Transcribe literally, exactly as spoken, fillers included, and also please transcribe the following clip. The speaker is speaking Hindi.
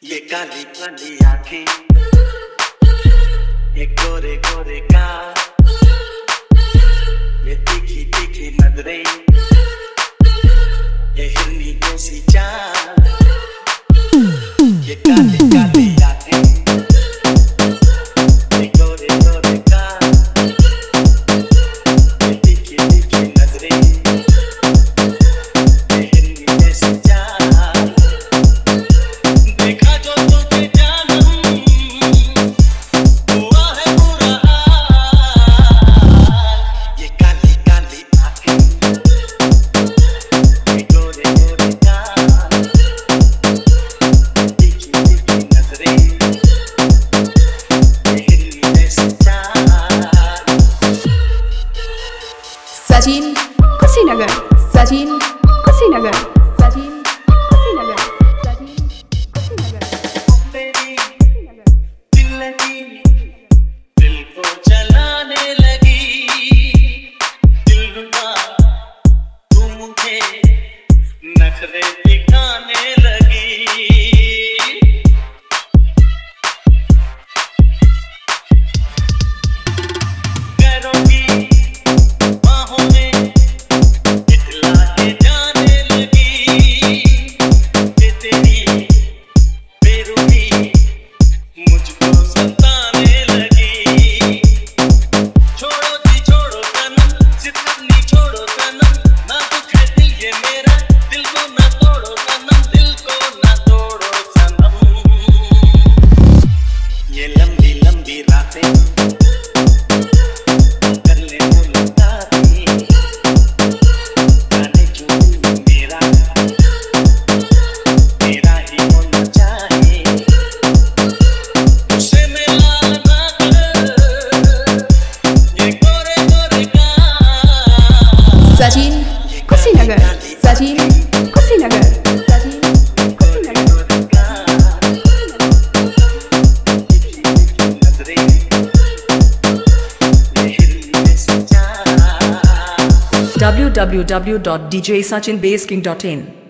ये काली काली आँखें, ये गोरे गोरे गाल, ये तीखी तीखी नजरें, ये हिरनी जैसी चाल, ये काली काली आँखें, ये गोरे गोरे गाल, ये तीखी तीखी नजरें, ये हिरनी जैसी चाल, देखा जो तुझे जानम हुआ है बुरा हाल। ये काली काली आँखें, ये गोरे गोरे गाल, तीखी तीखी नजरें, ये हिरनी जैसी चाल। सचिन कुशीनगर, सचिन कुशीनगर, सचिन कुशीनगर, सचिन कुशीनगर। मेरी दिल लगी, दिल को जलाने लगी, दिलरुबा तू मुझे नखरे दिखाने लगी। गैरों की बाहों में इतला के जाने लगी, ये तेरी बेरुखी मुझको सताने लगी। छोड़ो जी छोड़ो सनम, सितरनी छोड़ो सनम, ना दुख है दिल ये मेरा, दिल को ना तोड़ो सनम, दिल को ना तोड़ो सनम। ये लंबी लंबी रातें कर ले मुलाकातें, जाने क्यों दिल मेरा तेरा ही होना चाहे। उसे मिला ना कर, ये गोरे गोरे गाल। Sachin Kushinagar, Sachin Kushinagar, Sachin Kushinagar. w w w dot d j sachin base king dot in